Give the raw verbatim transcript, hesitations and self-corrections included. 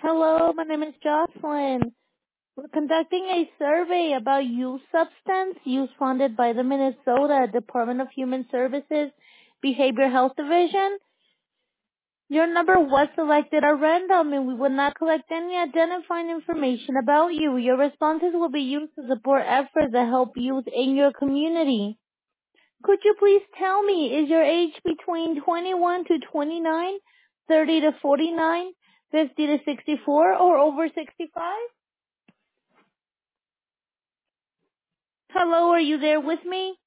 Hello, my name is Jocelyn. We're conducting a survey about youth substance use funded by the Minnesota Department of Human Services Behavioral Health Division. Your number was selected at random and we will not collect any identifying information about you. Your responses will be used to support efforts that help youth in your community. Could you please tell me, is your age between twenty-one to twenty-nine, thirty to forty-nine, fifty to sixty-four, or over sixty-five? Hello, are you there with me?